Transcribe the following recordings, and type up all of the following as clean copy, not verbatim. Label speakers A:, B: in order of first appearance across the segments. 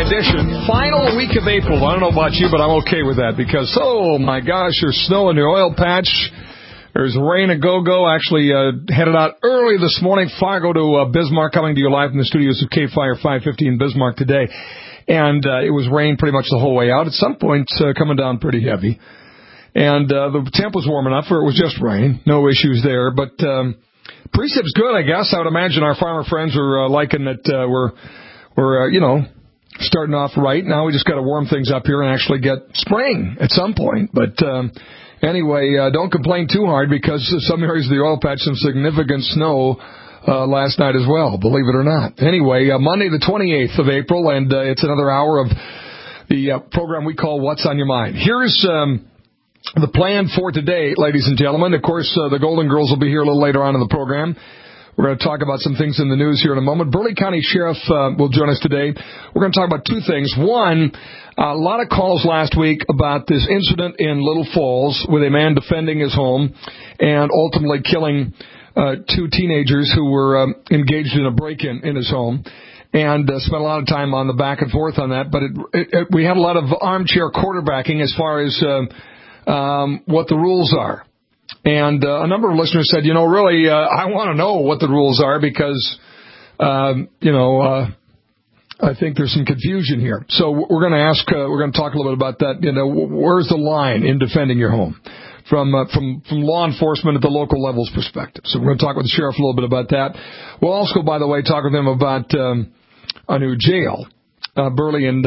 A: edition. Final week of April. I don't know about you, but I'm okay with that because, oh my gosh, there's snow in the oil patch. There's rain a go-go. Actually, headed out early this morning. Fargo to Bismarck, coming to you live from the studios of K-Fire 550 in Bismarck today. And it was rain pretty much the whole way out. At some point, coming down pretty heavy. And the temp was warm enough where it was just rain. No issues there. But precip's good, I guess. I would imagine our farmer friends are liking that we're starting off right. Now we just got to warm things up here and actually get spring at some point. But anyway, don't complain too hard because some areas of the oil patch some significant snow last night as well, believe it or not. Anyway, Monday the 28th of April, and it's another hour of the program we call What's on Your Mind. Here's the plan for today, ladies and gentlemen. Of course, the Golden Girls will be here a little later on in the program. We're going to talk about some things in the news here in a moment. Burley County Sheriff will join us today. We're going to talk about two things. One, a lot of calls last week about this incident in Little Falls with a man defending his home and ultimately killing two teenagers who were engaged in a break-in in his home. And spent a lot of time on the back and forth on that. But we had a lot of armchair quarterbacking as far as what the rules are. And a number of listeners said, really, I want to know what the rules are because, I think there's some confusion here. So we're going to talk a little bit about that. Where's the line in defending your home from law enforcement at the local level's perspective? So we're going to talk with the sheriff a little bit about that. We'll also, by the way, talk with him about a new jail, Burley and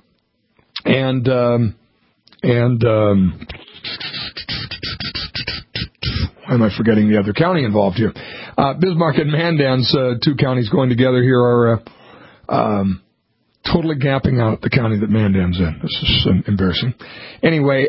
A: why am I forgetting the other county involved here? Bismarck and Mandan's two counties going together here are totally gapping out the county that Mandan's in. This is embarrassing. Anyway,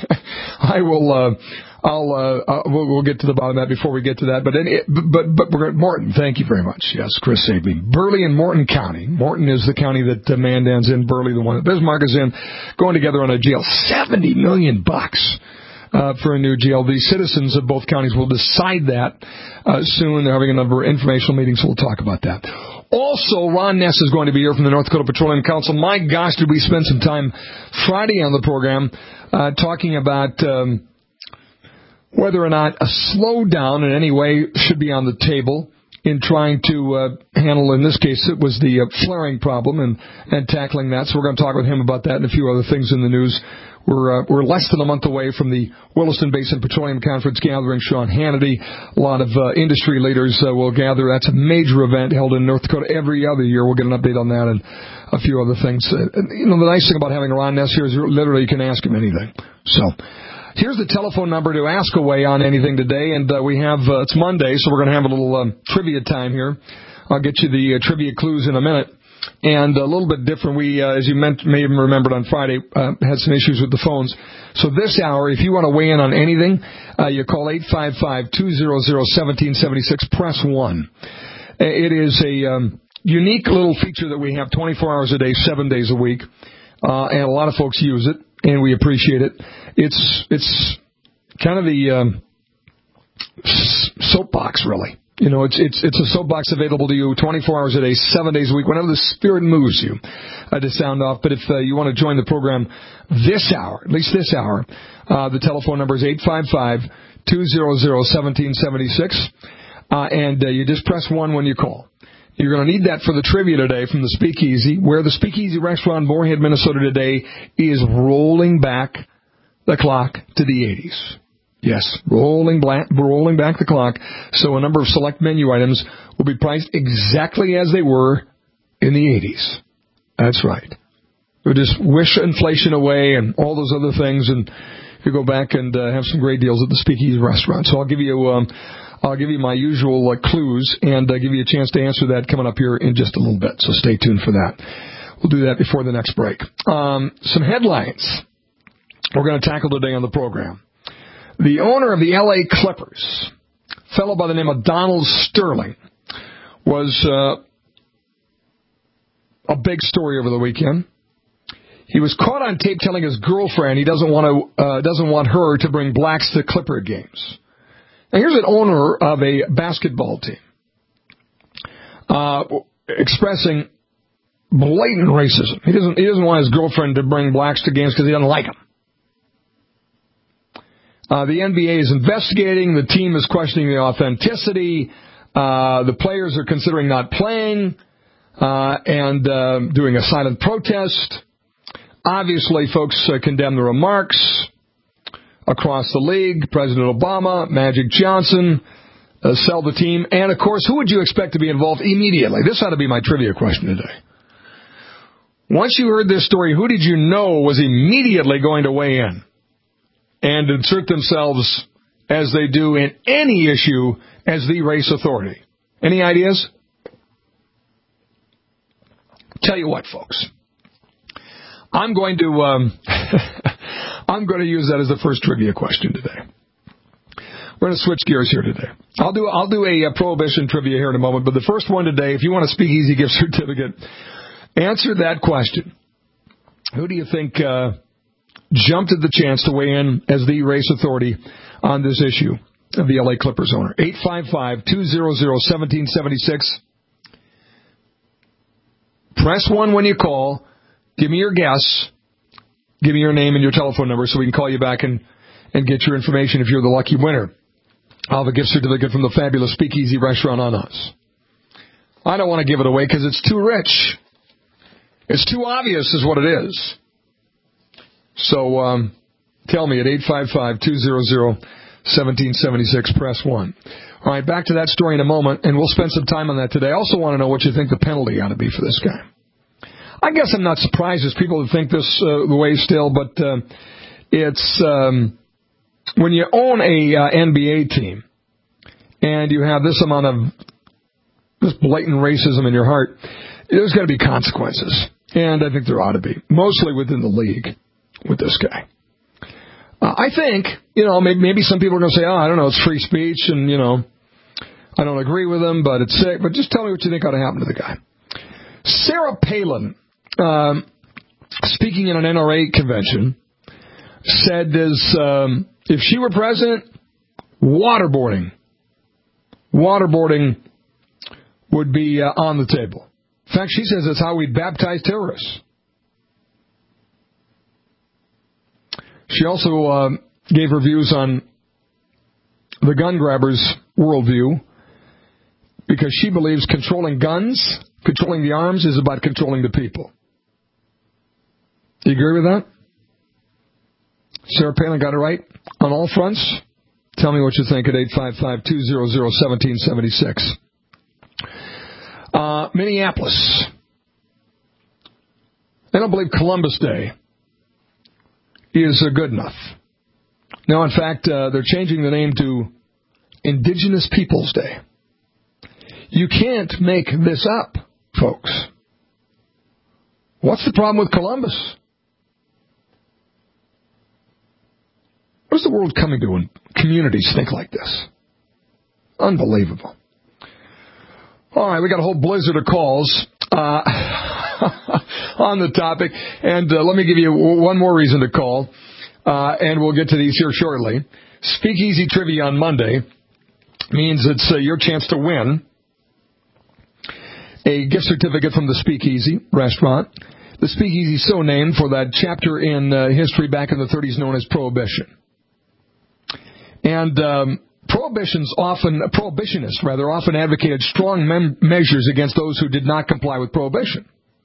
A: we'll get to the bottom of that before we get to that. But we're Morton. Thank you very much. Yes, Chris saved me. Burley and Morton County. Morton is the county that Mandan's in. Burley, the one that Bismarck is in, going together on a jail. $70 million. For a new jail. The citizens of both counties will decide that soon. They're having a number of informational meetings, so we'll talk about that. Also, Ron Ness is going to be here from the North Dakota Petroleum Council. My gosh, did we spend some time Friday on the program talking about whether or not a slowdown in any way should be on the table in trying to handle, in this case, it was the flaring problem and tackling that. So we're going to talk with him about that and a few other things in the news. We're less than a month away from the Williston Basin Petroleum Conference gathering. Sean Hannity, a lot of industry leaders will gather. That's a major event held in North Dakota every other year. We'll get an update on that and a few other things. The nice thing about having Ron Ness here is literally you can ask him anything. So here's the telephone number to ask away on anything today. And we have, it's Monday, so we're going to have a little trivia time here. I'll get you the trivia clues in a minute. And a little bit different, we, as you may have remembered on Friday, had some issues with the phones. So this hour, if you want to weigh in on anything, you call 855-200-1776, press 1. It is a unique little feature that we have 24 hours a day, 7 days a week, and a lot of folks use it, and we appreciate it. It's kind of the soapbox, really. It's a soapbox available to you 24 hours a day, 7 days a week, whenever the spirit moves you to sound off. But if you want to join the program this hour, at least this hour, the telephone number is 855-200-1776, and you just press 1 when you call. You're going to need that for the trivia today from the Speakeasy, where the Speakeasy Restaurant, Moorhead, Minnesota today is rolling back the clock to the 80s. Yes, rolling back the clock, so a number of select menu items will be priced exactly as they were in the 80s. That's right. We'll just wish inflation away and all those other things, and you go back and have some great deals at the Speakeasy Restaurant. So I'll give you my usual clues and give you a chance to answer that coming up here in just a little bit. So stay tuned for that. We'll do that before the next break. Some headlines we're going to tackle today on the program. The owner of the L.A. Clippers, a fellow by the name of Donald Sterling, was a big story over the weekend. He was caught on tape telling his girlfriend he doesn't want her to bring blacks to Clipper games. Now, here's an owner of a basketball team expressing Blatant racism. He doesn't want his girlfriend to bring blacks to games because he doesn't like them. The NBA is investigating. The team is questioning the authenticity. The players are considering not playing and doing a silent protest. Obviously, folks condemn the remarks across the league. President Obama, Magic Johnson, sell the team. And, of course, who would you expect to be involved immediately? This ought to be my trivia question today. Once you heard this story, who did you know was immediately going to weigh in and insert themselves, as they do in any issue, as the race authority? Any ideas? Tell you what, folks. I'm going to I'm going to use that as the first trivia question today. We're going to switch gears here today. I'll do a prohibition trivia here in a moment, but the first one today, if you want a Speakeasy gift certificate, answer that question. Who do you think jumped at the chance to weigh in as the race authority on this issue of the LA Clippers owner? 855-200-1776. Press 1 when you call. Give me your guess. Give me your name and your telephone number so we can call you back and get your information if you're the lucky winner. I'll have a gift certificate from the fabulous Speakeasy restaurant on us. I don't want to give it away because it's too rich. It's too obvious is what it is. So tell me at 855-200-1776, press 1. All right, back to that story in a moment, and we'll spend some time on that today. I also want to know what you think the penalty ought to be for this guy. I guess I'm not surprised there's people who think this the way still, but it's when you own a NBA team and you have this amount of this blatant racism in your heart, there's got to be consequences. And I think there ought to be, mostly within the league with this guy. I think, maybe some people are going to say, I don't know, it's free speech and, I don't agree with him, but it's sick. But just tell me what you think ought to happen to the guy. Sarah Palin, speaking in an NRA convention, said if she were president, waterboarding would be on the table. In fact, she says it's how we baptize terrorists. She also gave her views on the gun grabbers' worldview because she believes controlling guns, controlling the arms, is about controlling the people. Do you agree with that? Sarah Palin got it right on all fronts? Tell me what you think at 855-200-1776. Minneapolis. I don't believe Columbus Day is good enough. Now, in fact, they're changing the name to Indigenous Peoples Day. You can't make this up, folks. What's the problem with Columbus? What's the world coming to when communities think like this? Unbelievable. All right, we got a whole blizzard of calls on the topic. And let me give you one more reason to call, and we'll get to these here shortly. Speakeasy Trivia on Monday means it's your chance to win a gift certificate from the Speakeasy restaurant. The Speakeasy is so named for that chapter in history back in the 30s known as Prohibition. And prohibitionists often advocated strong measures against those who did not comply with prohibition.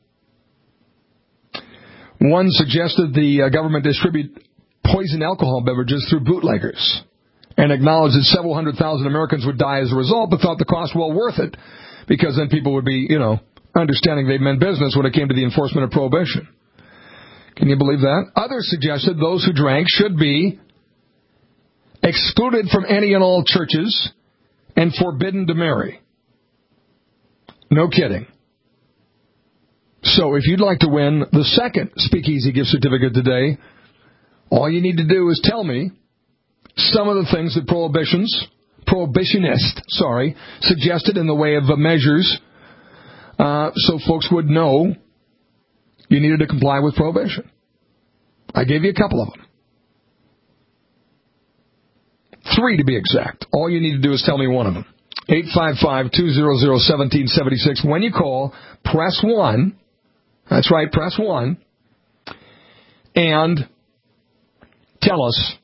A: One suggested the government distribute poison alcohol beverages through bootleggers and acknowledged that several 100,000 Americans would die as a result, but thought the cost well worth it because then people would be, understanding they meant business when it came to the enforcement of prohibition. Can you believe that? Others suggested those who drank should be excluded from any and all churches and forbidden to marry. No kidding. So if you'd like to win the second Speakeasy gift certificate today, all you need to do is tell me some of the things that prohibitionists suggested in the way of measures so folks would know you needed to comply with prohibition. I gave you a couple of them. 3 to be exact. All you need to do is tell me one of them. 855-200-1776. When you call, press 1 That's right, press 1. And tell us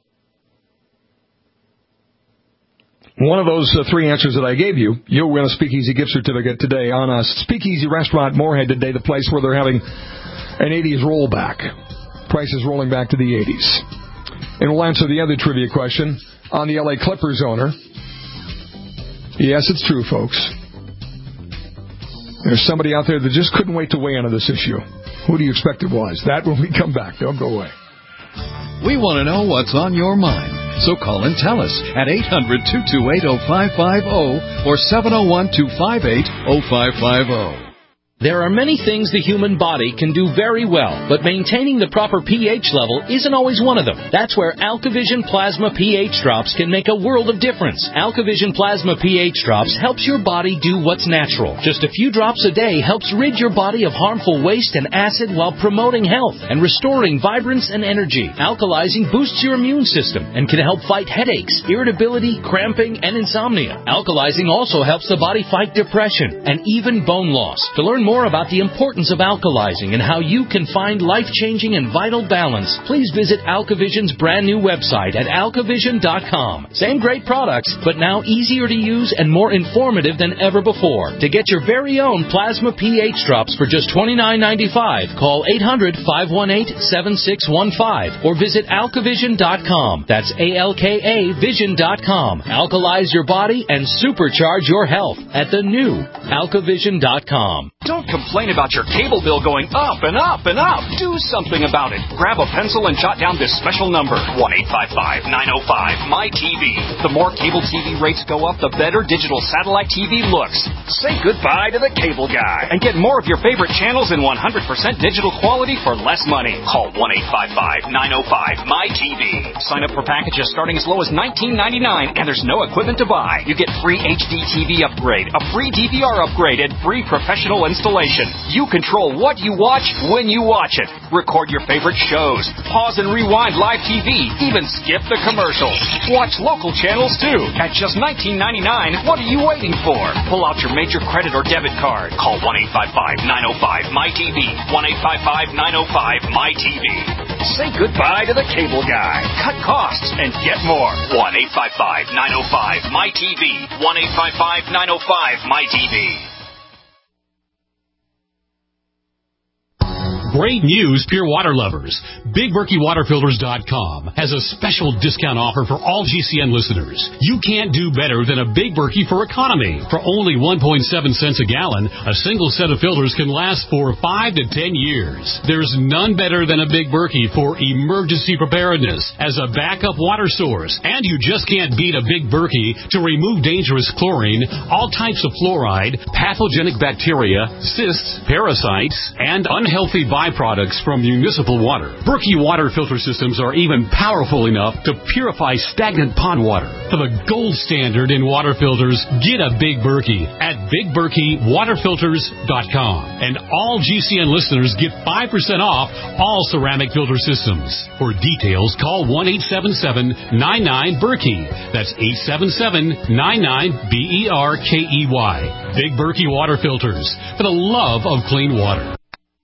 A: one of those 3 answers that I gave you. You'll win a Speakeasy gift certificate today on a Speakeasy Restaurant Moorhead today, the place where they're having an 80s rollback. Prices rolling back to the 80s. And we'll answer the other trivia question on the LA Clippers owner. Yes, it's true, folks. There's somebody out there that just couldn't wait to weigh in on this issue. Who do you expect it was? That when we come back. Don't go away.
B: We want to know what's on your mind. So call and tell us at 800-228-0550 or 701-258-0550.
C: There are many things the human body can do very well, but maintaining the proper pH level isn't always one of them. That's where AlkaVision Plasma pH Drops can make a world of difference. AlkaVision Plasma pH Drops helps your body do what's natural. Just a few drops a day helps rid your body of harmful waste and acid while promoting health and restoring vibrance and energy. Alkalizing boosts your immune system and can help fight headaches, irritability, cramping, and insomnia. Alkalizing also helps the body fight depression and even bone loss. To learn more about the importance of alkalizing and how you can find life-changing and vital balance, please visit AlkaVision's brand new website at alkavision.com. Same great products, but now easier to use and more informative than ever before. To get your very own Plasma pH Drops for just $29.95, call 800-518-7615 or visit alkavision.com. That's ALKA Vision.com. Alkalize your body and supercharge your health at the new alkavision.com.
D: Don't complain about your cable bill going up and up and up. Do something about it. Grab a pencil and jot down this special number, 1-855-905-MY-TV. The more cable TV rates go up, the better digital satellite TV looks. Say goodbye to the cable guy and get more of your favorite channels in 100% digital quality for less money. Call 1-855-905-MY-TV. Sign up for packages starting as low as $19.99 and there's no equipment to buy. You get free HD TV upgrade, a free DVR upgrade, and free professional installation. You control what you watch when you watch it. Record your favorite shows. Pause and rewind live TV. Even skip the commercials. Watch local channels too. At just $19.99, what are you waiting for? Pull out your major credit or debit card. Call 1-855-905-MY-TV. 1-855-905-MY-TV. Say goodbye to the cable guy. Cut costs and get more. 1-855-905-MY-TV. 1-855-905-MY-TV.
E: Great news, Pure Water lovers. BigBerkeyWaterFilters.com has a special discount offer for all GCN listeners. You can't do better than a Big Berkey for economy. For only 1.7 cents a gallon, a single set of filters can last for 5 to 10 years. There's none better than a Big Berkey for emergency preparedness as a backup water source. And you just can't beat a Big Berkey to remove dangerous chlorine, all types of fluoride, pathogenic bacteria, cysts, parasites, and unhealthy byproducts from municipal water. Berkey water filter systems are even powerful enough to purify stagnant pond water. For the gold standard in water filters, get a Big Berkey at BigBerkeyWaterFilters.com. And all GCN listeners get 5% off all ceramic filter systems. For details, call 1-877-99-BERKEY. That's 877-99-BERKEY. Big Berkey Water Filters, for the love of clean water.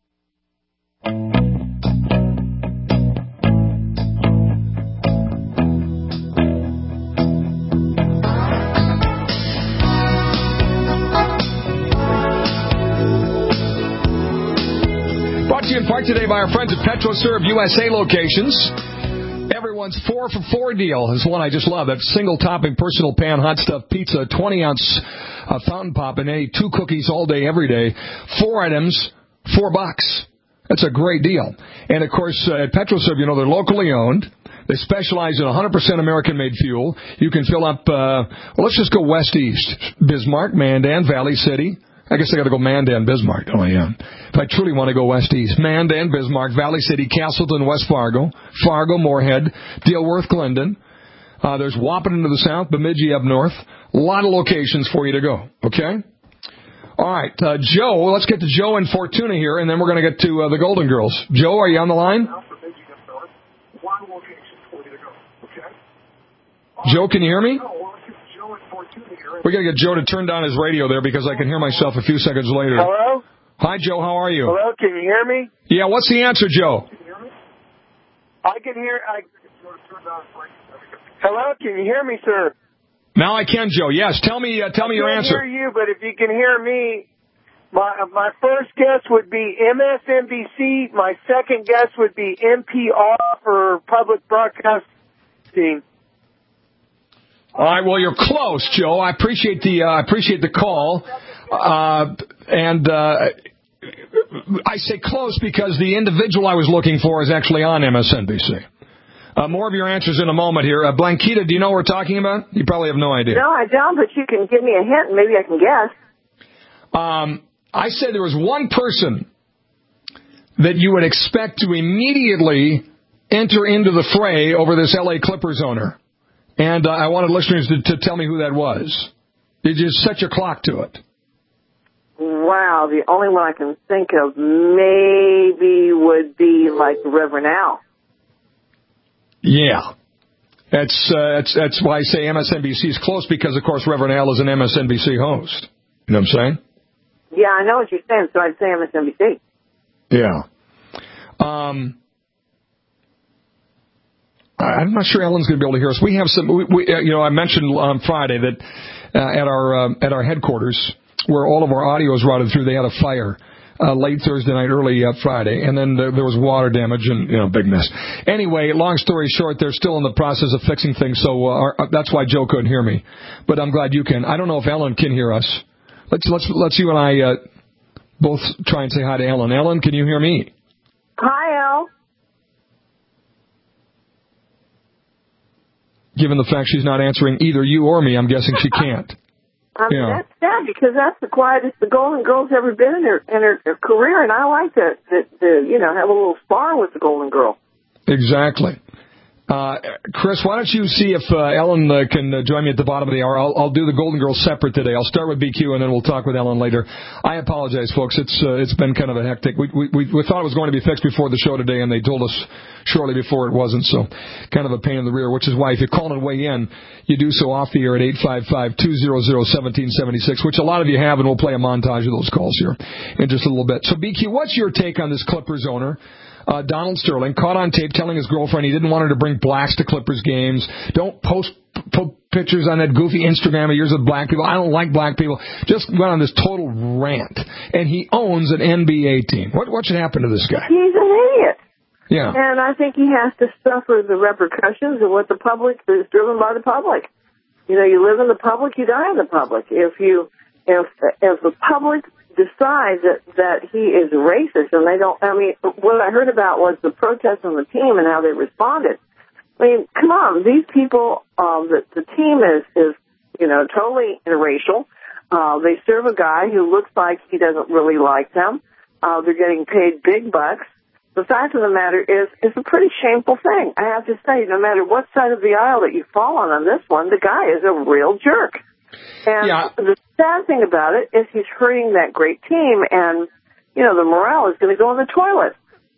A: Brought to you in part today by our friends at PetroServe USA locations. Everyone's 4 for $4 deal is one I just love. That single topping personal pan hot stuffed pizza, 20-ounce fountain pop, and 2 cookies all day, every day. 4 items, $4. That's a great deal. And, of course, at PetroServe, you know, they're locally owned. They specialize in 100% American-made fuel. You can fill up, let's just go west-east. Bismarck, Mandan, Valley City. I guess I got to go Mandan, Bismarck. Oh, yeah. If I truly want to go west-east. Mandan, Bismarck, Valley City, Castleton, West Fargo, Fargo, Moorhead, Dilworth, Glendon. There's Wapaton to the south, Bemidji up north. A lot of locations for you to go. Okay? All right, Joe, let's get to Joe and Fortuna here, and then we're going to get to the Golden Girls. Joe, are you on the line? Joe, can you hear me? We got to get Joe to turn down his radio there because I can hear myself a few seconds later.
F: Hello?
A: Hi, Joe. How are you?
F: Hello, can you hear me?
A: Yeah, what's the answer, Joe?
F: I can hear. Hello, can you hear me, sir?
A: Now I can, Joe. Yes, tell me your answer.
F: I can hear you, but if you can hear me, my first guess would be MSNBC. My second guess would be NPR for public broadcasting.
A: All right, well, you're close, Joe. I appreciate the call, and I say close because the individual I was looking for is actually on MSNBC. More of your answers in a moment here. Blanquita, do you know what we're talking about? You probably have no idea.
G: No, I don't, but you can give me a hint and maybe I can guess.
A: I said there was one person that you would expect to immediately enter into the fray over this L.A. Clippers owner. And I wanted listeners to tell me who that was. Did you set your clock to it?
G: Wow, the only one I can think of maybe would be like Reverend Al.
A: Yeah. That's why I say MSNBC is close because, of course, Reverend Al is an MSNBC host. You know what I'm saying?
G: Yeah, I know what you're saying, so I'd say MSNBC.
A: Yeah. I'm not sure Ellen's going to be able to hear us. We have some. I mentioned on Friday that at our headquarters, where all of our audio is routed through, they had a fire late Thursday night, early Friday, and then there was water damage and big mess. Anyway, long story short, they're still in the process of fixing things, so that's why Joe couldn't hear me. But I'm glad you can. I don't know if Ellen can hear us. Let's you and I both try and say hi to Ellen. Ellen, can you hear me?
G: Hi, Al.
A: Given the fact she's not answering either you or me, I'm guessing she can't.
G: That's sad because that's the quietest the Golden Girl's ever been in her career, and I like to have a little spar with the Golden Girl.
A: Exactly. Chris, why don't you see if Ellen can join me at the bottom of the hour? I'll do the Golden Girls separate today. I'll start with BQ and then we'll talk with Ellen later. I apologize, folks. It's been kind of a hectic. We thought it was going to be fixed before the show today, and they told us shortly before it wasn't. So kind of a pain in the rear, which is why if you call and weigh in, you do so off the air at 855-200-1776, which a lot of you have, and we'll play a montage of those calls here in just a little bit. So BQ, what's your take on this Clippers owner? Donald Sterling, caught on tape telling his girlfriend he didn't want her to bring blacks to Clippers games. Don't post pictures on that goofy Instagram of yours with black people. I don't like black people. Just went on this total rant. And he owns an NBA team. What should happen to this guy?
G: He's an idiot.
A: Yeah.
G: And I think he has to suffer the repercussions of what the public is driven by the public. You know, you live in the public, you die in the public. If the public decide that he is racist, and they don't. I mean, what I heard about was the protest on the team and how they responded. I mean, come on, these people. The team is totally interracial. They serve a guy who looks like he doesn't really like them. They're getting paid big bucks. The fact of the matter is, it's a pretty shameful thing. I have to say, no matter what side of the aisle that you fall on this one, the guy is a real jerk. And the sad thing about it is he's hurting that great team, and, the morale is going to go in the toilet.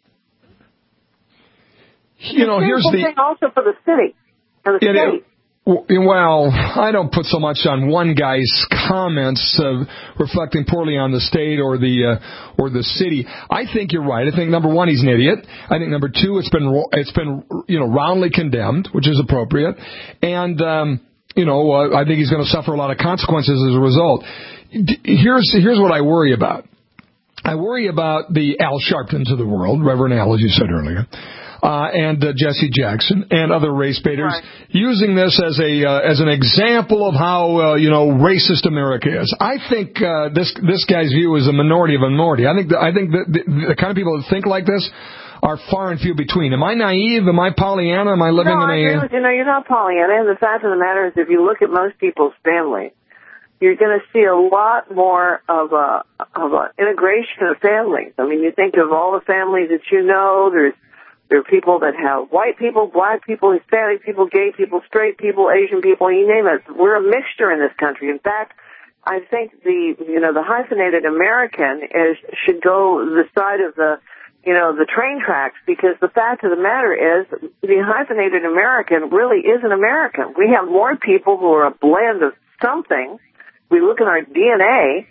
A: Here's the
G: thing also for the city and the state.
A: Well, I don't put so much on one guy's comments reflecting poorly on the state or the city. I think you're right. I think number one, he's an idiot. I think number two, it's been roundly condemned, which is appropriate, and I think he's going to suffer a lot of consequences as a result. Here's what I worry about. I worry about the Al Sharptons of the world, Reverend Al, as you said earlier, and Jesse Jackson and other race baiters, right, using this as an example of how racist America is. I think this guy's view is a minority of a minority. I think that the kind of people that think like this are far and few between. Am I naive? Am I Pollyanna? Am I living in a...
G: No, I agree with you. No, you're not Pollyanna. And the fact of the matter is, if you look at most people's families, you're going to see a lot more of a integration of families. I mean, you think of all the families that there are people that have white people, black people, Hispanic people, gay people, straight people, Asian people, you name it. We're a mixture in this country. In fact, I think the hyphenated American should go the side of the train tracks, because the fact of the matter is the hyphenated American really isn't American. We have more people who are a blend of something. We look at our DNA.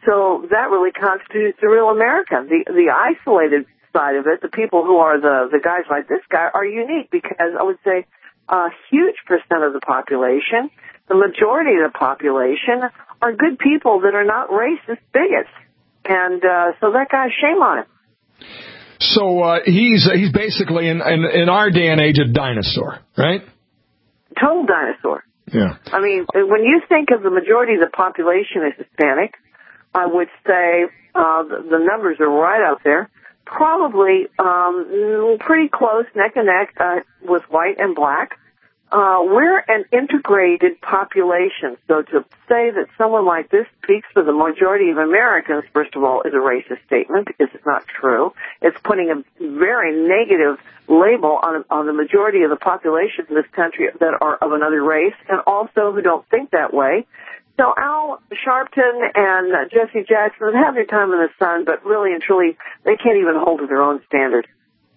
G: so that really constitutes the real American. The isolated side of it, the people who are the guys like this guy, are unique because I would say a huge percent of the population, the majority of the population, are good people that are not racist bigots. And so that guy, shame on him.
A: So he's basically, in our day and age, a dinosaur, right?
G: Total dinosaur.
A: Yeah.
G: I mean, when you think of the majority of the population as Hispanic, I would say the numbers are right out there. Probably pretty close, neck and neck, with white and black. We're an integrated population, so to say that someone like this speaks for the majority of Americans, first of all, is a racist statement because it's not true. It's putting a very negative label on the majority of the population in this country that are of another race and also who don't think that way. So Al Sharpton and Jesse Jackson have their time in the sun, but really and truly, they can't even hold to their own standard.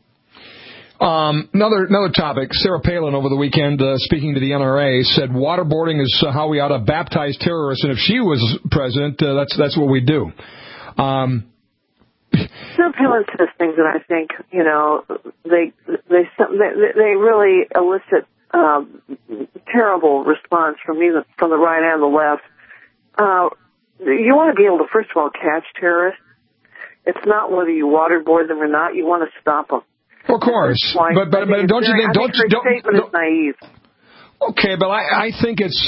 A: Another topic. Sarah Palin over the weekend, speaking to the NRA, said waterboarding is how we ought to baptize terrorists, and if she was president, that's what we'd do.
G: Sarah Palin says things that I think, they really elicit terrible response from the right and the left. You want to be able to, first of all, catch terrorists. It's not whether you waterboard them or not. You want to stop them.
A: Of course, but don't you think? Don't
G: statement is naive.
A: Okay, but I think it's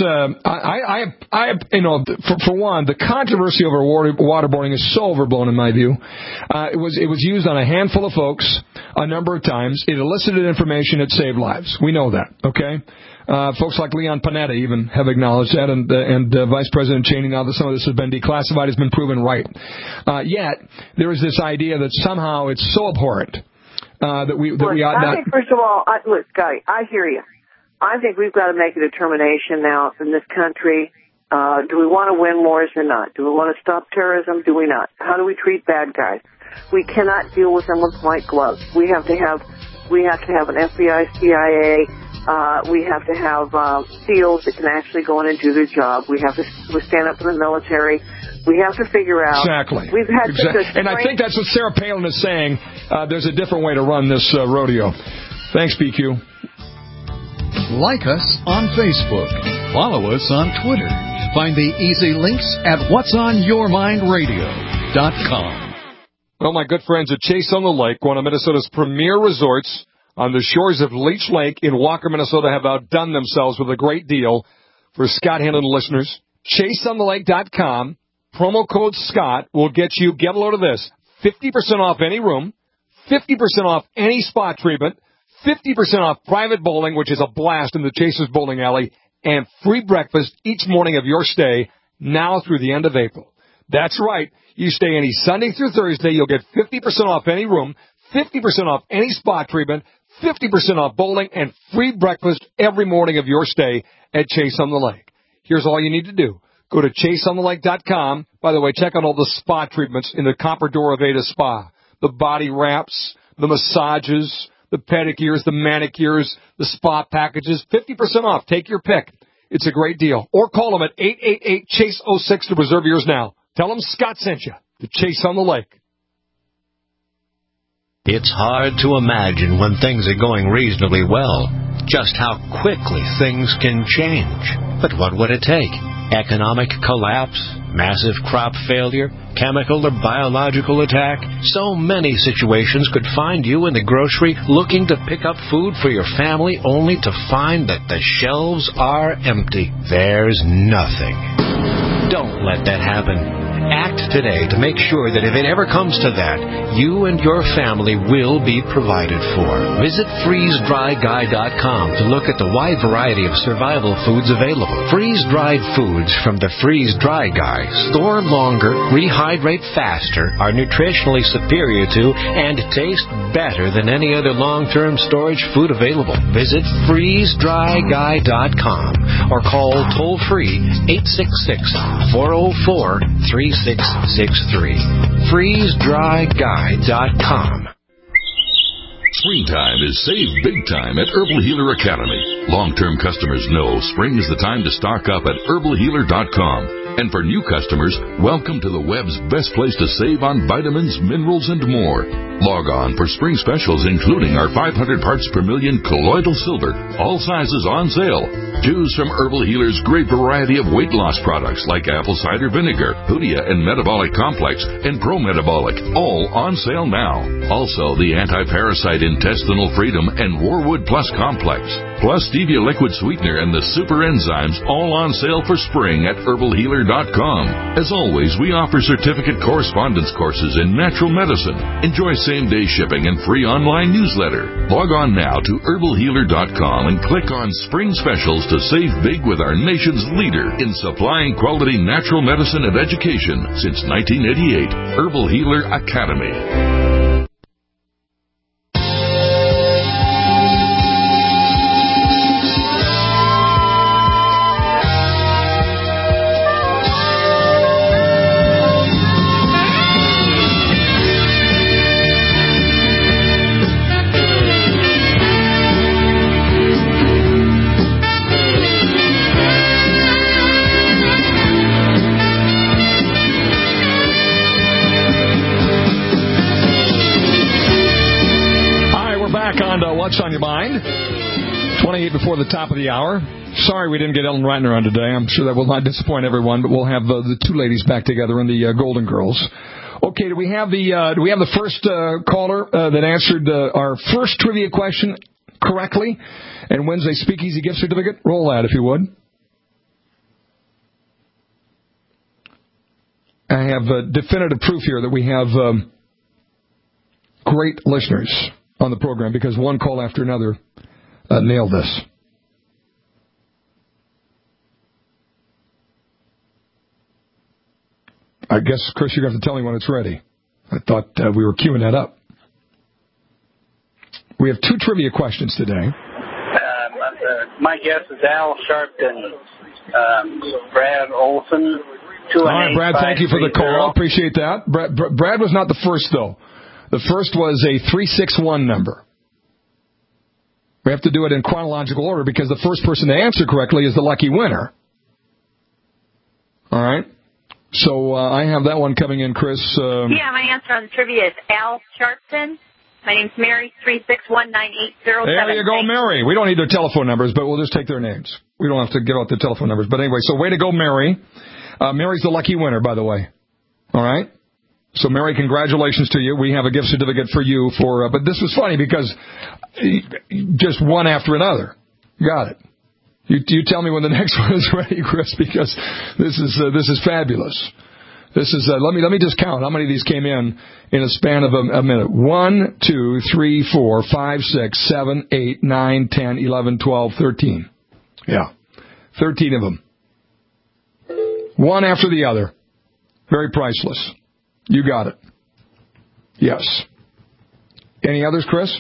A: for one, the controversy over waterboarding is so overblown in my view. It was used on a handful of folks a number of times. It elicited information. It saved lives. We know that. Okay, folks like Leon Panetta even have acknowledged that, and Vice President Cheney, now that some of this has been declassified, has been proven right. Yet there is this idea that somehow it's so abhorrent that we ought not.
G: I think first of all, look, Scotty, I hear you. I think we've got to make a determination now in this country. Do we want to win wars or not? Do we want to stop terrorism? Do we not? How do we treat bad guys? We cannot deal with them with white gloves. We have to have an FBI, CIA. We have to have SEALs that can actually go in and do their job. We have to stand up for the military. We have to figure out.
A: Exactly.
G: We've had
A: and I think that's what Sarah Palin is saying. There's a different way to run this rodeo. Thanks, BQ.
B: Like us on Facebook. Follow us on Twitter. Find the easy links at whatsonyourmindradio.com.
A: Well, my good friends at Chase on the Lake, one of Minnesota's premier resorts on the shores of Leech Lake in Walker, Minnesota, have outdone themselves with a great deal for Scott Hannon listeners. ChaseOnTheLake.com. Promo code Scott will get a load of this, 50% off any room, 50% off any spa treatment, 50% off private bowling, which is a blast in the Chasers Bowling Alley, and free breakfast each morning of your stay now through the end of April. That's right. You stay any Sunday through Thursday, you'll get 50% off any room, 50% off any spa treatment, 50% off bowling, and free breakfast every morning of your stay at Chase on the Lake. Here's all you need to do. Go to ChaseOnTheLake.com. By the way, check out all the spa treatments in the Copper Door Aveda Spa. The body wraps, the massages, the pedicures, the manicures, the spa packages, 50% off. Take your pick. It's a great deal. Or call them at 888-CHASE-06 to reserve yours now. Tell them Scott sent you to Chase on the Lake.
H: It's hard to imagine when things are going reasonably well, just how quickly things can change. But what would it take? Economic collapse? Massive crop failure? Chemical or biological attack? So many situations could find you in the grocery looking to pick up food for your family only to find that the shelves are empty. There's nothing. Don't let that happen. Act today to make sure that if it ever comes to that, you and your family will be provided for. Visit FreezeDryGuy.com to look at the wide variety of survival foods available. Freeze-dried foods from the Freeze Dry Guy store longer, rehydrate faster, are nutritionally superior to, and taste better than any other long-term storage food available. Visit FreezeDryGuy.com or call toll-free 866-404-3663. FreezeDryGuy.com.
I: Springtime is save big time at Herbal Healer Academy. Long-term customers know spring is the time to stock up at herbalhealer.com. And for new customers, welcome to the web's best place to save on vitamins, minerals, and more. Log on for spring specials, including our 500 parts per million colloidal silver, all sizes on sale. Choose from Herbal Healer's great variety of weight loss products like apple cider vinegar, Hoodia and Metabolic Complex, and Pro Metabolic, all on sale now. Also, the Anti-Parasite Intestinal Freedom and Warwood Plus Complex, plus Stevia Liquid Sweetener and the Super Enzymes, all on sale for spring at herbalhealer.com. As always, we offer certificate correspondence courses in natural medicine. Enjoy same-day shipping and free online newsletter. Log on now to herbalhealer.com and click on Spring Specials to save big with our nation's leader in supplying quality natural medicine and education since 1988, Herbal Healer Academy.
A: What's on your mind? 28 before the top of the hour. Sorry we didn't get Ellen Reitner on today. I'm sure that will not disappoint everyone, but we'll have the two ladies back together in the Golden Girls. Okay, do we have the first caller that answered our first trivia question correctly and wins a Speakeasy gift certificate? Roll that if you would. I have definitive proof here that we have great listeners on the program because one call after another nailed this. I guess, Chris, you're going to have to tell me when it's ready. I thought we were queuing that up. We have two trivia questions today.
J: My guess is Al Sharpton, Brad Olson.
A: All right, Brad, thank you for the call. I appreciate that. Brad was not the first, though. The first was a 361 number. We have to do it in chronological order because the first person to answer correctly is the lucky winner. All right? So I have that one coming in, Chris.
K: Yeah, my answer on the trivia is Al Sharpton. My name's Mary, 3619807.
A: There you go, Mary. We don't need their telephone numbers, but we'll just take their names. We don't have to give out their telephone numbers. But anyway, so way to go, Mary. Mary's the lucky winner, by the way. All right? So, Mary, congratulations to you. We have a gift certificate for you for, but this was funny because just one after another. Got it. You tell me when the next one is ready, Chris, because this is fabulous. This is, let me just count how many of these came in a span of a minute. 1, 2, 3, 4, 5, 6, 7, 8, 9, 10, 11, 12, 13. Yeah. 13 of them. One after the other. Very priceless. You got it. Yes. Any others, Chris?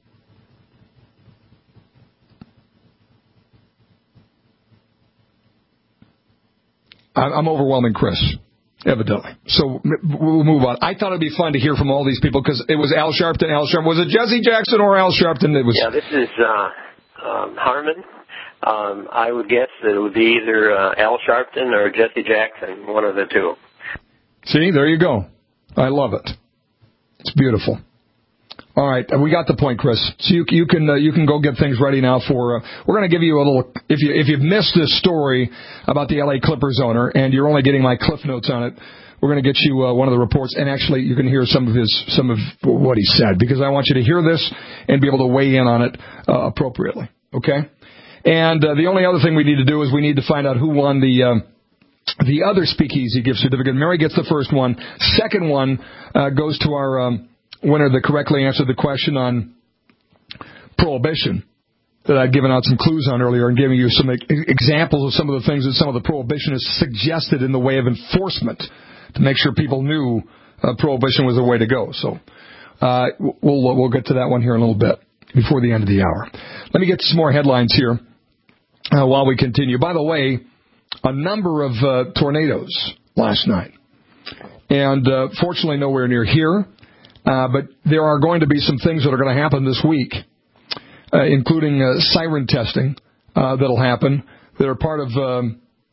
A: I'm overwhelming Chris, evidently. So we'll move on. I thought it'd be fun to hear from all these people because it was Al Sharpton. Was it Jesse Jackson or Al Sharpton?
L: Yeah, this is Harmon. I would guess that it would be either Al Sharpton or Jesse Jackson, one of the two. See,
A: there you go. I love it. It's beautiful. All right, we got the point, Chris. So you can go get things ready now for. We're going to give you a little. If you've missed this story about the LA Clippers owner and you're only getting my cliff notes on it, we're going to get you one of the reports, and actually you can hear some of what he said because I want you to hear this and be able to weigh in on it appropriately. Okay. And the only other thing we need to do is we need to find out who won the other Speakeasy gift certificate. Mary gets the first one. Second one goes to our winner that correctly answered the question on prohibition that I'd given out some clues on earlier and giving you some examples of some of the things that some of the prohibitionists suggested in the way of enforcement to make sure people knew prohibition was the way to go. So we'll get to that one here in a little bit before the end of the hour. Let me get some more headlines here while we continue. By the way, a number of tornadoes last night. And fortunately nowhere near here. But there are going to be some things that are going to happen this week, including siren testing that'll happen. That are part of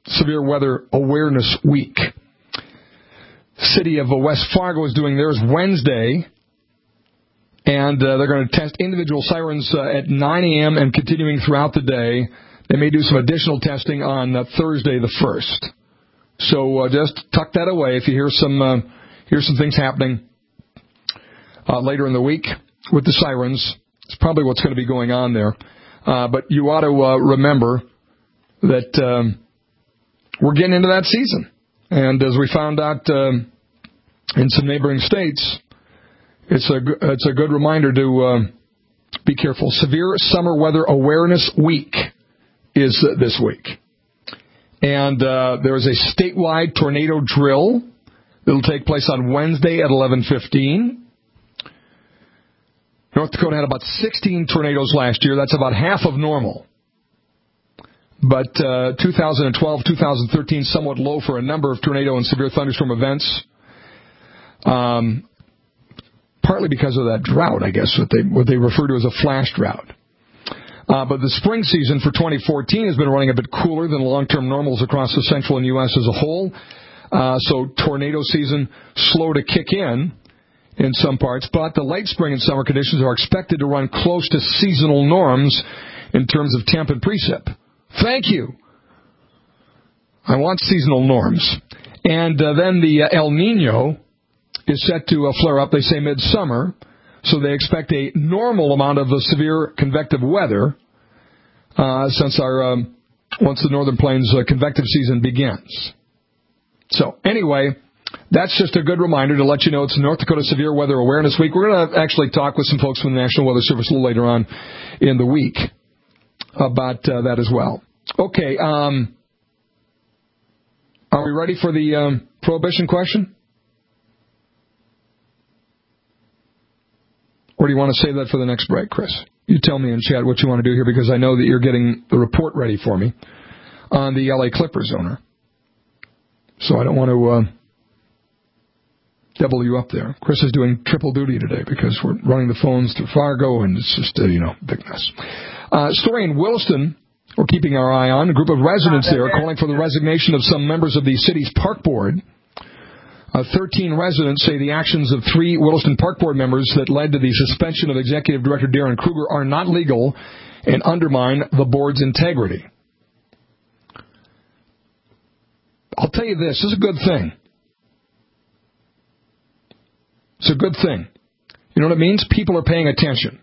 A: Severe Weather Awareness Week. City of West Fargo is doing theirs Wednesday, and they're going to test individual sirens at 9 a.m. and continuing throughout the day. They may do some additional testing on Thursday the 1st. So just tuck that away if you hear some things happening later in the week with the sirens. It's probably what's going to be going on there. But you ought to remember that we're getting into that season. And as we found out in some neighboring states, it's a good reminder to be careful. Severe Summer Weather Awareness Week is this week. And there is a statewide tornado drill that will take place on Wednesday at 11:15. North Dakota had about 16 tornadoes last year. That's about half of normal. But 2012, 2013, somewhat low for a number of tornado and severe thunderstorm events. Partly because of that drought, I guess, what they refer to as a flash drought. But the spring season for 2014 has been running a bit cooler than long-term normals across the central and U.S. as a whole. So tornado season slow to kick in some parts. But the late spring and summer conditions are expected to run close to seasonal norms in terms of temp and precip. Thank you. I want seasonal norms. And then the El Nino is set to flare up, they say, midsummer. So they expect a normal amount of severe convective weather since once the Northern Plains convective season begins. So anyway, that's just a good reminder to let you know it's North Dakota Severe Weather Awareness Week. We're going to actually talk with some folks from the National Weather Service a little later on in the week about that as well. Okay, are we ready for the prohibition question? Or do you want to save that for the next break, Chris? You tell me in chat what you want to do here, because I know that you're getting the report ready for me on the LA Clippers owner. So I don't want to double you up there. Chris is doing triple duty today because we're running the phones through Fargo, and it's just, big mess. Story in Williston we're keeping our eye on. A group of residents there calling for the resignation of some members of the city's park board. 13 residents say the actions of 3 Williston Park Board members that led to the suspension of Executive Director Darren Kruger are not legal and undermine the board's integrity. I'll tell you this is a good thing. It's a good thing. You know what it means? People are paying attention.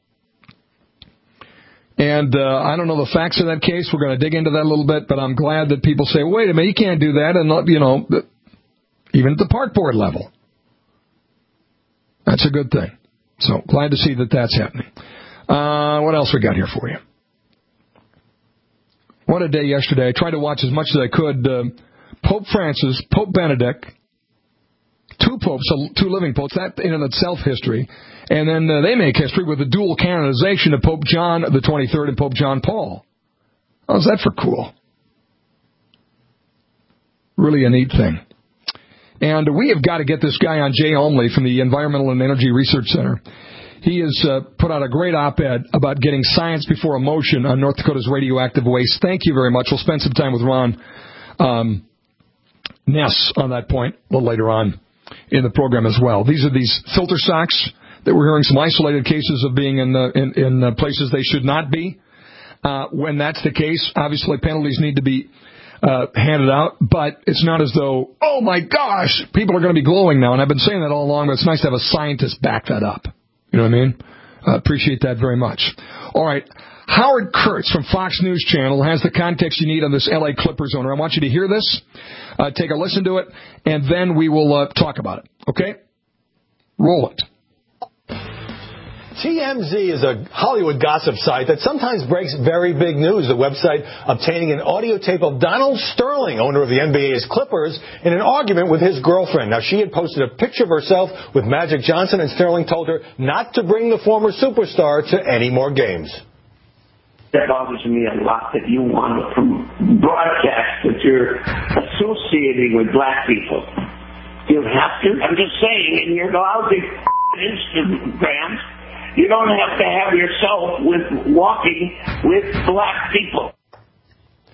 A: And I don't know the facts of that case. We're going to dig into that a little bit, but I'm glad that people say, wait a minute, you can't do that, and, even at the park board level. That's a good thing. So glad to see that that's happening. What else we got here for you? What a day yesterday. I tried to watch as much as I could. Pope Francis, Pope Benedict, 2 popes, 2 living popes, that in and of itself history. And then they make history with the dual canonization of Pope John the 23rd and Pope John Paul. How's that for cool? Really a neat thing. And we have got to get this guy on, Jay Olmley from the Environmental and Energy Research Center. He has put out a great op-ed about getting science before emotion on North Dakota's radioactive waste. Thank you very much. We'll spend some time with Ron Ness on that point a little later on in the program as well. These are these filter socks that we're hearing some isolated cases of being in places they should not be. When that's the case, obviously penalties need to be handed out, but it's not as though, oh my gosh, people are going to be glowing now. And I've been saying that all along, but it's nice to have a scientist back that up. You know what I mean? Appreciate that very much. All right. Howard Kurtz from Fox News Channel has the context you need on this LA Clippers owner. I want you to hear this, take a listen to it, and then we will talk about it. Okay? Roll it.
M: TMZ is a Hollywood gossip site that sometimes breaks very big news. The website obtaining an audio tape of Donald Sterling, owner of the NBA's Clippers, in an argument with his girlfriend. Now, she had posted a picture of herself with Magic Johnson, and Sterling told her not to bring the former superstar to any more games.
N: That bothers me a lot, that you want to broadcast that you're associating with black people. You have to. I'm just saying, in your lousy Instagram, you don't have to have yourself walking with black people.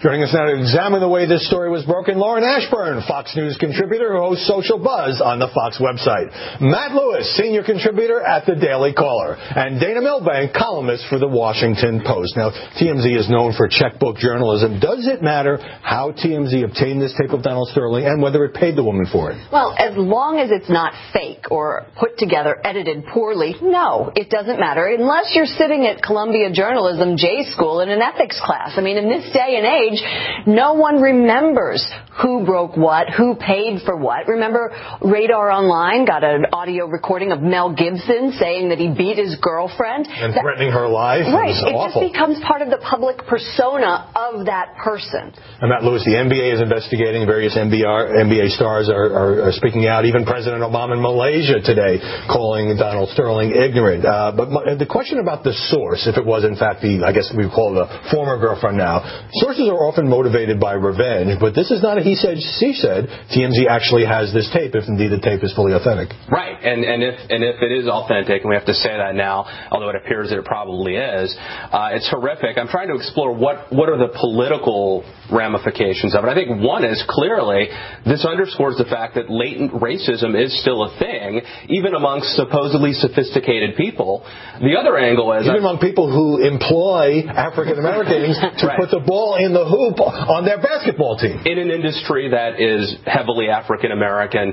M: Joining us now to examine the way this story was broken, Lauren Ashburn, Fox News contributor who hosts Social Buzz on the Fox website. Matt Lewis, senior contributor at the Daily Caller. And Dana Milbank, columnist for the Washington Post. Now, TMZ is known for checkbook journalism. Does it matter how TMZ obtained this tape of Donald Sterling and whether it paid the woman for it?
O: Well, as long as it's not fake or put together, edited poorly, no, it doesn't matter. Unless you're sitting at Columbia Journalism J School in an ethics class. I mean, in this day and age, no one remembers who broke what, who paid for what. Remember, Radar Online got an audio recording of Mel Gibson saying that he beat his girlfriend.
M: And threatening her life.
O: Right.
M: It was awful.
O: Just becomes part of the public persona of that person.
M: And Matt Lewis, the NBA is investigating. Various NBA stars are speaking out. Even President Obama in Malaysia today calling Donald Sterling ignorant. But the question about the source, if it was in fact I guess we call it a former girlfriend now, sources are often motivated by revenge, but this is not a he said, she said. TMZ actually has this tape, if indeed the tape is fully authentic.
P: Right, and if it is authentic, and we have to say that now, although it appears that it probably is, it's horrific. I'm trying to explore what are the political ramifications of it. I think one is clearly this underscores the fact that latent racism is still a thing, even amongst supposedly sophisticated people. The other angle is
M: even among people who employ African Americans to put the ball in the hoop on their basketball team.
P: In an industry that is heavily African American,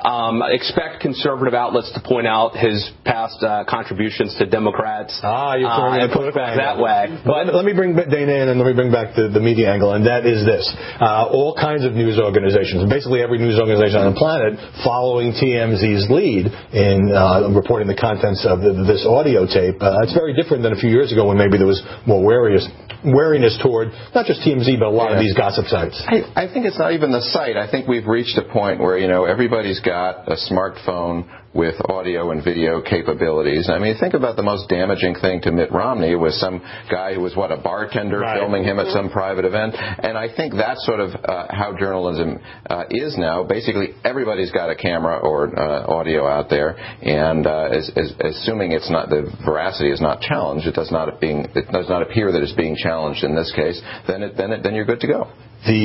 P: expect conservative outlets to point out his past contributions to Democrats.
M: You're throwing in a political angle
P: that way.
M: But let me bring Dana in and let me bring back the media angle, and that is this. All kinds of news organizations, basically every news organization on the planet, following TMZ's lead in reporting the contents of this audio tape. It's very different than a few years ago when maybe there was more wariness toward not just TMZ, but a lot of these gossip sites.
Q: I think it's not even the site. I think we've reached a point where, everybody's got a smartphone with audio and video capabilities. I mean, think about the most damaging thing to Mitt Romney was some guy who was, a bartender filming him at some private event. And I think that's sort of how journalism is now. Basically, everybody's got a camera or audio out there, and assuming it's not, the veracity is not challenged, it does not appear that it's being challenged in this case, then you're good to go.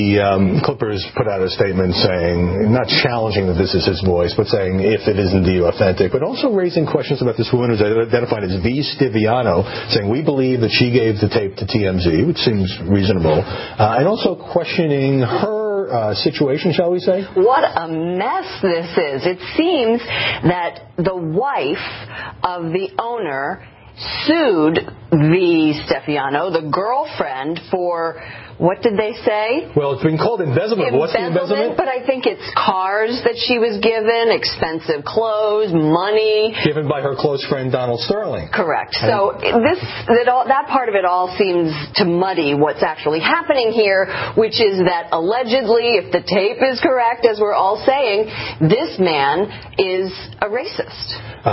M: The Clippers put out a statement saying, not challenging that this is his voice, but saying if it is indeed authentic, but also raising questions about this woman who's identified as V. Stiviano, saying we believe that she gave the tape to TMZ, which seems reasonable, and also questioning her situation, shall we say?
O: What a mess this is. It seems that the wife of the owner sued V. Stiviano, the girlfriend, for... What did they say?
M: Well, it's been called embezzlement. What's the embezzlement?
O: But I think it's cars that she was given, expensive clothes, money.
M: Given by her close friend Donald Sterling.
O: Correct. So that part of it all seems to muddy what's actually happening here, which is that allegedly, if the tape is correct, as we're all saying, this man is a racist.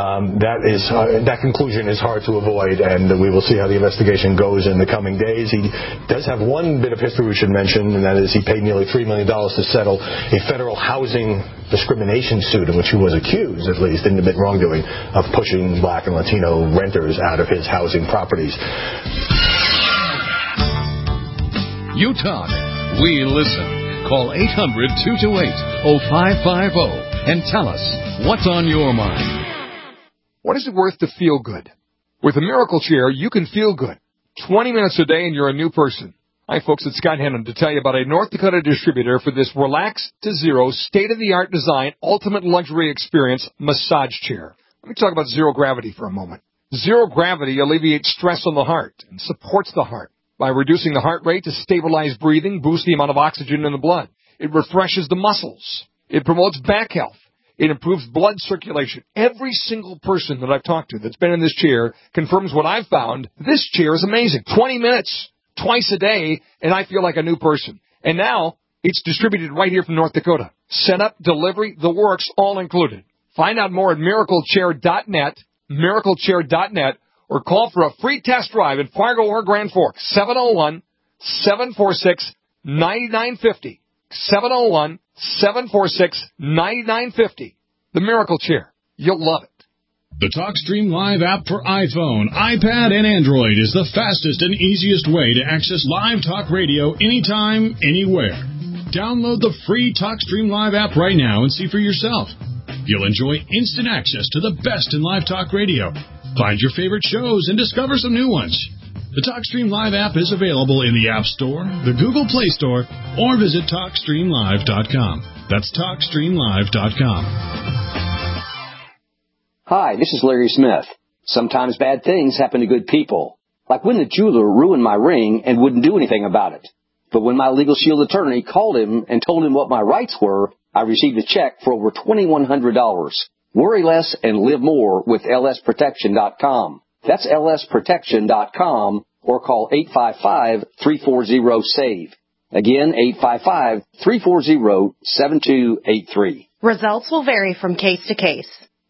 M: That conclusion is hard to avoid, and we will see how the investigation goes in the coming days. He does have one bit of history we should mention, and that is he paid nearly $3 million to settle a federal housing discrimination suit in which he was accused, at least, in admit wrongdoing, of pushing black and Latino renters out of his housing properties.
B: You talk, we listen. Call 800-228-0550 and tell us what's on your mind.
A: What is it worth to feel good? With a Miracle Chair, you can feel good. 20 minutes a day and you're a new person. Hi, folks. It's Scott Hennon to tell you about a North Dakota distributor for this relax to zero, state-of-the-art design, ultimate luxury experience massage chair. Let me talk about zero gravity for a moment. Zero gravity alleviates stress on the heart and supports the heart by reducing the heart rate to stabilize breathing, boost the amount of oxygen in the blood. It refreshes the muscles. It promotes back health. It improves blood circulation. Every single person that I've talked to that's been in this chair confirms what I've found. This chair is amazing. 20 minutes. Twice a day, and I feel like a new person. And now, it's distributed right here from North Dakota. Setup, delivery, the works, all included. Find out more at miraclechair.net, miraclechair.net, or call for a free test drive in Fargo or Grand Forks, 701-746-9950. 701-746-9950. The Miracle Chair. You'll love it.
R: The TalkStream Live app for iPhone, iPad, and Android is the fastest and easiest way to access live talk radio anytime, anywhere. Download the free TalkStream Live app right now and see for yourself. You'll enjoy instant access to the best in live talk radio. Find your favorite shows and discover some new ones. The TalkStream Live app is available in the App Store, the Google Play Store, or visit TalkStreamLive.com. That's TalkStreamLive.com.
S: Hi, this is Larry Smith. Sometimes bad things happen to good people. Like when the jeweler ruined my ring and wouldn't do anything about it. But when my Legal Shield attorney called him and told him what my rights were, I received a check for over $2,100. Worry less and live more with lsprotection.com. That's lsprotection.com or call 855-340-SAVE. Again, 855-340-7283.
T: Results will vary from case to case.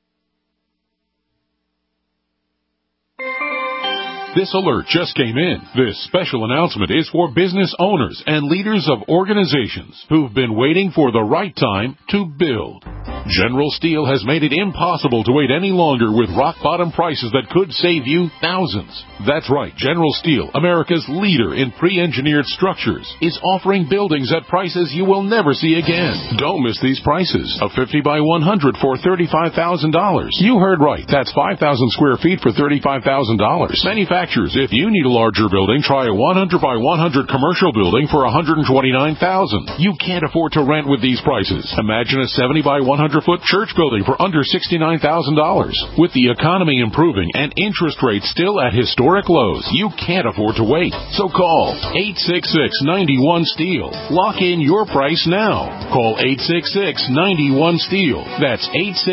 U: This alert just came in. This special announcement is for business owners and leaders of organizations who've been waiting for the right time to build. General Steel has made it impossible to wait any longer with rock-bottom prices that could save you thousands. That's right, General Steel, America's leader in pre-engineered structures, is offering buildings at prices you will never see again. Don't miss these prices. A 50 by 100 for $35,000. You heard right. That's 5,000 square feet for $35,000. Manufacturers, if you need a larger building, try a 100 by 100 commercial building for $129,000. You can't afford to rent with these prices. Imagine a 70 by 100-foot church building for under $69,000. With the economy improving and interest rates still at historic lows, you can't afford to wait. So call 866-91-STEEL. Lock in your price now. Call 866-91-STEEL. That's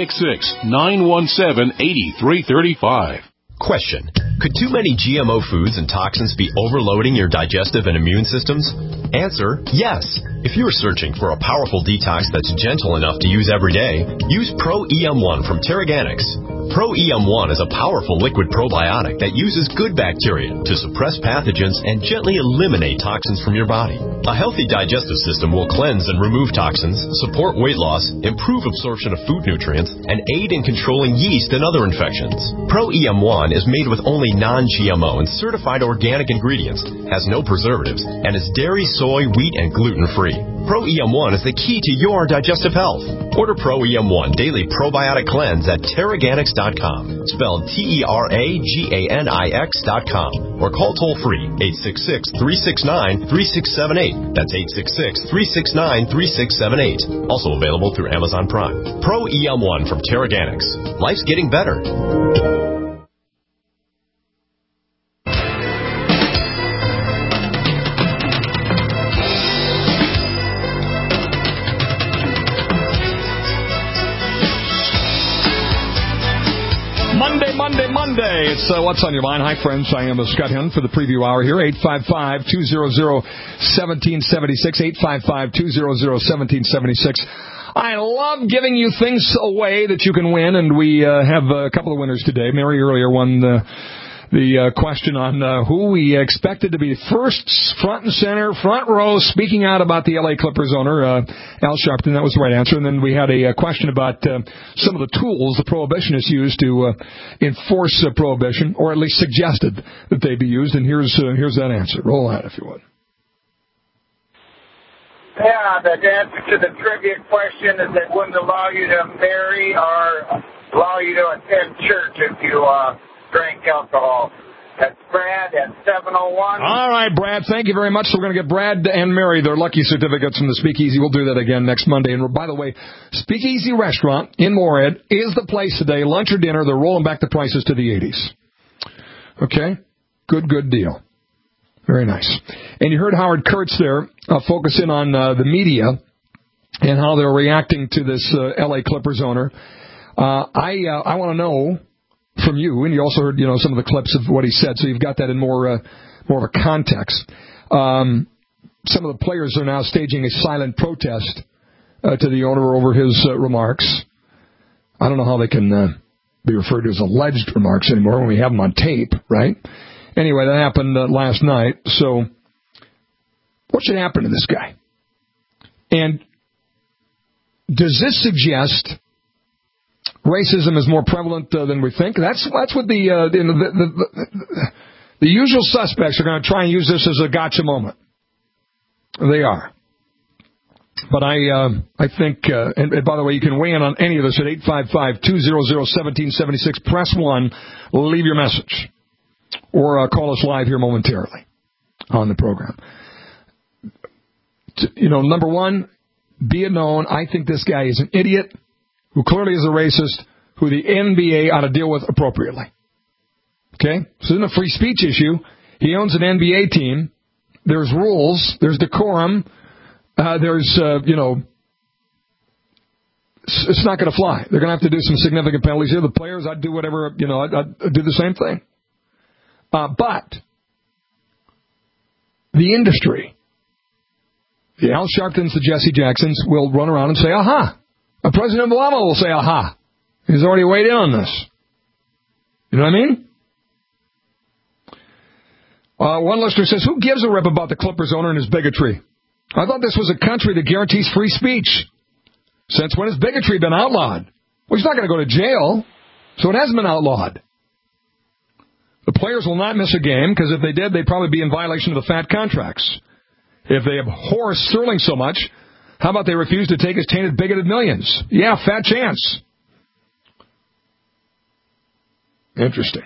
U: 866-917-8335.
V: Question. Could too many GMO foods and toxins be overloading your digestive and immune systems? Answer, yes. If you're searching for a powerful detox that's gentle enough to use every day, use Pro-EM1 from Terraganics. Pro-EM1 is a powerful liquid probiotic that uses good bacteria to suppress pathogens and gently eliminate toxins from your body. A healthy digestive system will cleanse and remove toxins, support weight loss, improve absorption of food nutrients, and aid in controlling yeast and other infections. Pro-EM1 is made with only non-GMO and certified organic ingredients, has no preservatives, and is dairy, soy, wheat, and gluten-free. Pro-EM1 is the key to your digestive health. Order Pro-EM1 Daily Probiotic Cleanse at Terraganics.com, spelled Terraganix.com, or call toll-free 866-369-3678. That's 866-369-3678. Also available through Amazon Prime. Pro-EM1 from Terraganics. Life's getting better.
A: Monday. It's What's on Your Mind. Hi, friends. I am Scott Henn for the preview hour here. 855-200-1776. 855-200-1776. I love giving you things away that you can win, and we have a couple of winners today. Mary earlier won the question on who we expected to be first, front and center, front row, speaking out about the LA Clippers owner, Al Sharpton. That was the right answer. And then we had a question about some of the tools the prohibitionists used to enforce prohibition, or at least suggested that they be used. And here's that answer. Roll that if you would.
W: Yeah, the answer to the trivia question is it wouldn't allow you to marry or allow you to attend church if you drank alcohol. That's Brad at 701.
A: All right, Brad, thank you very much. So we're going to get Brad and Mary their lucky certificates from the Speakeasy. We'll do that again next Monday. And by the way, Speakeasy Restaurant in Moorhead is the place today. Lunch or dinner, they're rolling back the prices to the 80s. Okay? Good deal. Very nice. And you heard Howard Kurtz there focusing on the media and how they're reacting to this LA Clippers owner. I want to know from you, and you also heard, some of the clips of what he said, so you've got that in more of a context. Some of the players are now staging a silent protest to the owner over his remarks. I don't know how they can be referred to as alleged remarks anymore when we have them on tape, right? Anyway, that happened last night. So what should happen to this guy? And does this suggest racism is more prevalent than we think. That's what the usual suspects are going to try and use this as a gotcha moment. They are. But I think, and by the way, you can weigh in on any of this at 855-200-1776. Press 1, leave your message, or call us live here momentarily on the program. Number one, be it known, I think this guy is an idiot who clearly is a racist, who the NBA ought to deal with appropriately. Okay? This isn't a free speech issue. He owns an NBA team. There's rules. There's decorum. It's not going to fly. They're going to have to do some significant penalties here. The players, I'd do whatever, I'd do the same thing. But the industry, the Al Sharptons, the Jesse Jacksons, will run around and say, aha. President Obama will say, aha. He's already weighed in on this. You know what I mean? One listener says, who gives a rip about the Clippers owner and his bigotry? I thought this was a country that guarantees free speech. Since when has bigotry been outlawed? Well, he's not going to go to jail, so it hasn't been outlawed. The players will not miss a game, because if they did, they'd probably be in violation of the fat contracts. If they abhor Sterling so much, how about they refuse to take his tainted, bigoted millions? Yeah, fat chance. Interesting.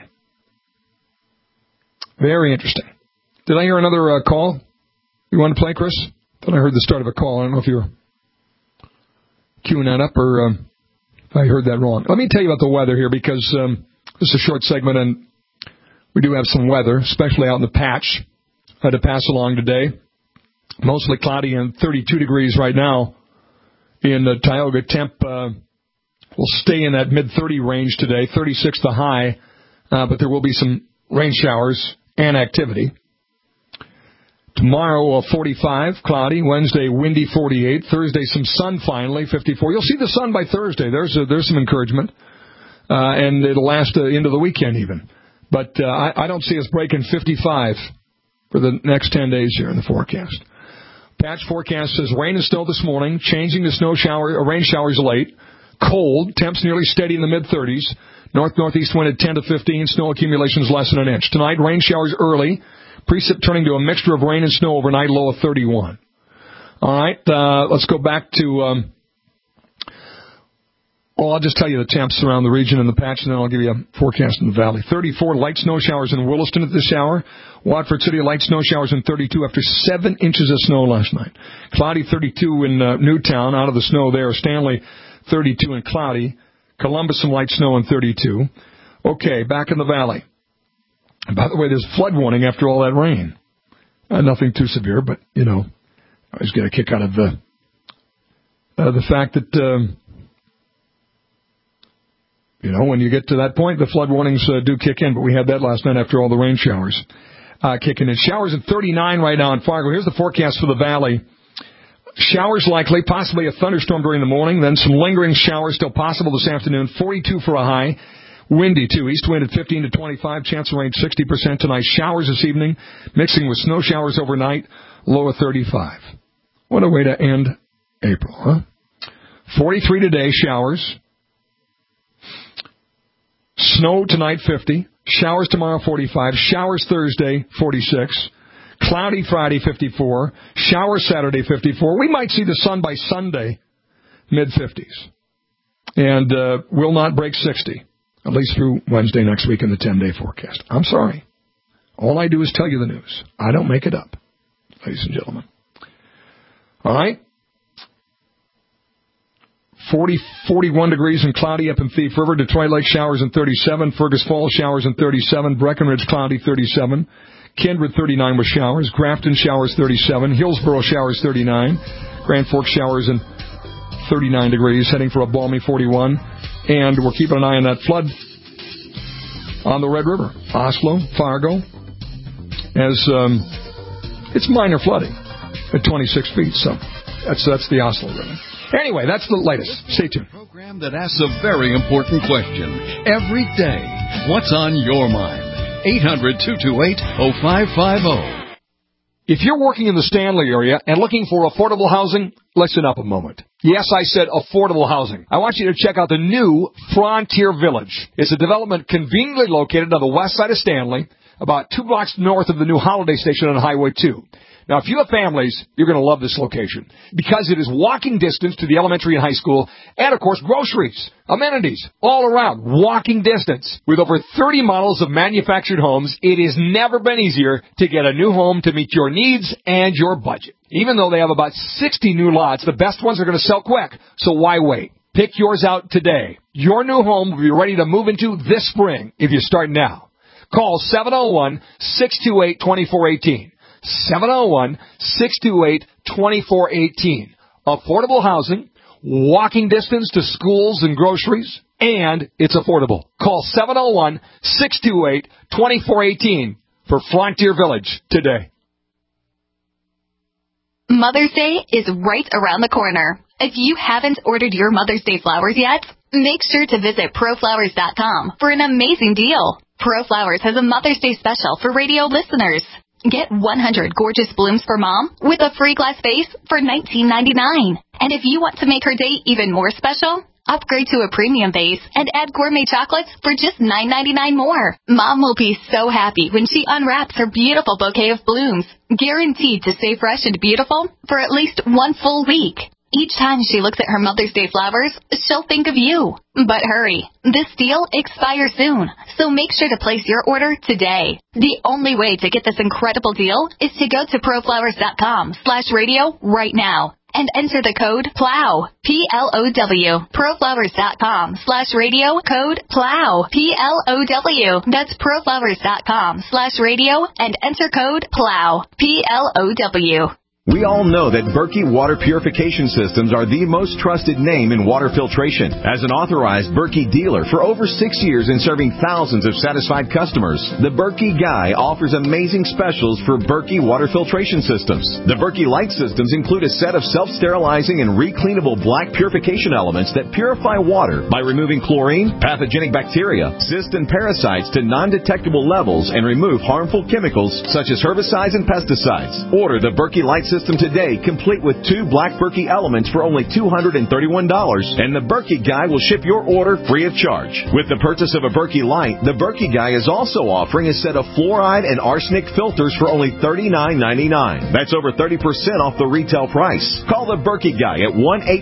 A: Very interesting. Did I hear another call? You want to play, Chris? Thought I heard the start of a call. I don't know if you were queuing that up or if I heard that wrong. Let me tell you about the weather here, because this is a short segment and we do have some weather, especially out in the patch. I had to pass along today. Mostly cloudy and 32 degrees right now in Tioga. Temp will stay in that mid-30 range today, 36 the high, but there will be some rain showers and activity. Tomorrow, 45, cloudy. Wednesday, windy, 48. Thursday, some sun finally, 54. You'll see the sun by Thursday. There's some encouragement, and it'll last into the weekend even. But I don't see us breaking 55 for the next 10 days here in the forecast. Patch forecast says rain and snow this morning, changing to rain showers late. Cold, temps nearly steady in the mid-30s. North-northeast wind at 10 to 15, snow accumulations less than an inch. Tonight, rain showers early. Precip turning to a mixture of rain and snow overnight, low of 31. All right, let's go back to, I'll just tell you the temps around the region and the patch, and then I'll give you a forecast in the valley. 34 light snow showers in Williston at this hour. Watford City, light snow showers in 32 after 7 inches of snow last night. Cloudy, 32 in Newtown, out of the snow there. Stanley, 32 and cloudy. Columbus, some light snow in 32. Okay, back in the valley. By the way, there's flood warning after all that rain. Nothing too severe, but, I always get a kick out of the fact that, when you get to that point, the flood warnings do kick in, but we had that last night after all the rain showers kicking in. Showers at 39 right now in Fargo. Here's the forecast for the valley. Showers likely, possibly a thunderstorm during the morning, then some lingering showers still possible this afternoon. 42 for a high. Windy, too. East wind at 15 to 25. Chance of rain 60% tonight. Showers this evening, mixing with snow showers overnight. Low of 35. What a way to end April, huh? 43 today, showers. Snow tonight, 50. Showers tomorrow, 45. Showers Thursday, 46. Cloudy Friday, 54. Showers Saturday, 54. We might see the sun by Sunday, mid-50s. And will not break 60. At least through Wednesday next week in the 10-day forecast. I'm sorry. All I do is tell you the news. I don't make it up, ladies and gentlemen. All right? 41 degrees and cloudy up in Thief River. Detroit Lake showers in 37. Fergus Falls showers in 37. Breckenridge cloudy 37. Kindred 39 with showers. Grafton showers 37. Hillsborough showers 39. Grand Forks showers in 39 degrees, heading for a balmy 41. And we're keeping an eye on that flood on the Red River. Oslo, Fargo, as it's minor flooding at 26 feet. So that's the Oslo River. Anyway, that's the latest. Stay tuned.
B: A program that asks a very important question every day. What's on your mind? 800-228-0550.
A: If you're working in the Stanley area and looking for affordable housing, listen up a moment. Yes, I said affordable housing. I want you to check out the new Frontier Village. It's a development conveniently located on the west side of Stanley, about 2 blocks north of the new Holiday Station on Highway 2. Now, if you have families, you're going to love this location because it is walking distance to the elementary and high school and, of course, groceries, amenities, all around, walking distance. With over 30 models of manufactured homes, it has never been easier to get a new home to meet your needs and your budget. Even though they have about 60 new lots, the best ones are going to sell quick, so why wait? Pick yours out today. Your new home will be ready to move into this spring if you start now. Call 701-628-2418. 701-628-2418. Affordable housing, walking distance to schools and groceries, and it's affordable. Call 701-628-2418 for Frontier Village today.
C: Mother's Day is right around the corner. If you haven't ordered your Mother's Day flowers yet, make sure to visit ProFlowers.com for an amazing deal. ProFlowers has a Mother's Day special for radio listeners. Get 100 gorgeous blooms for Mom with a free glass vase for $19.99. And if you want to make her day even more special, upgrade to a premium vase and add gourmet chocolates for just $9.99 more. Mom will be so happy when she unwraps her beautiful bouquet of blooms, guaranteed to stay fresh and beautiful for at least one full week. Each time she looks at her Mother's Day flowers, she'll think of you. But hurry, this deal expires soon, so make sure to place your order today. The only way to get this incredible deal is to go to proflowers.com/radio right now and enter the code PLOW, P-L-O-W, proflowers.com/radio, code PLOW, P-L-O-W. That's proflowers.com/radio and enter code PLOW, P-L-O-W.
V: We all know that Berkey Water Purification Systems are the most trusted name in water filtration. As an authorized Berkey dealer for over 6 years and serving thousands of satisfied customers, the Berkey Guy offers amazing specials for Berkey Water Filtration Systems. The Berkey Light Systems include a set of self-sterilizing and recleanable black purification elements that purify water by removing chlorine, pathogenic bacteria, cysts, and parasites to non-detectable levels and remove harmful chemicals such as herbicides and pesticides. Order the Berkey Light System today, complete with 2 black Berkey elements for only $231, and the Berkey Guy will ship your order free of charge. With the purchase of a Berkey Light, the Berkey Guy is also offering a set of fluoride and arsenic filters for only $39.99. That's over 30% off the retail price. Call the Berkey Guy at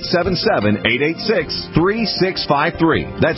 V: 1-877-886-3653. That's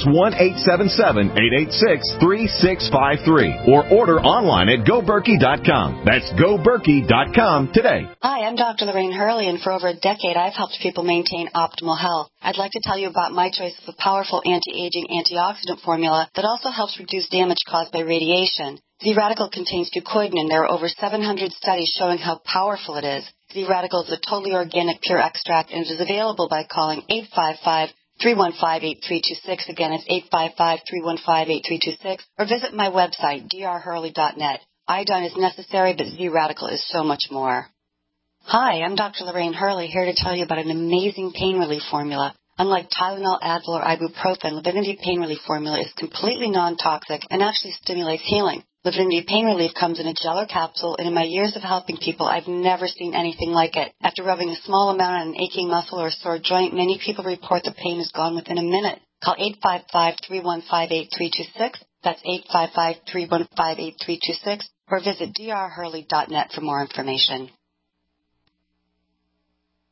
V: 1-877-886-3653. Or order online at GoBerkey.com. That's GoBerkey.com today.
D: Hi, I'm Dr. Lorraine Hurley, and for over a decade, I've helped people maintain optimal health. I'd like to tell you about my choice of a powerful anti-aging antioxidant formula that also helps reduce damage caused by radiation. Z-Radical contains fucoidan, and there are over 700 studies showing how powerful it is. Z-Radical is a totally organic, pure extract, and it is available by calling 855-315-8326. Again, it's 855-315-8326. Or visit my website, drhurley.net. Iodine is necessary, but Z-Radical is so much more. Hi, I'm Dr. Lorraine Hurley, here to tell you about an amazing pain relief formula. Unlike Tylenol, Advil, or ibuprofen, Livinity Pain Relief formula is completely non-toxic and actually stimulates healing. Livinity Pain Relief comes in a gel or capsule, and in my years of helping people, I've never seen anything like it. After rubbing a small amount on an aching muscle or a sore joint, many people report the pain is gone within a minute. Call 855-315-8326. That's 855-315-8326. Or visit drhurley.net for more information.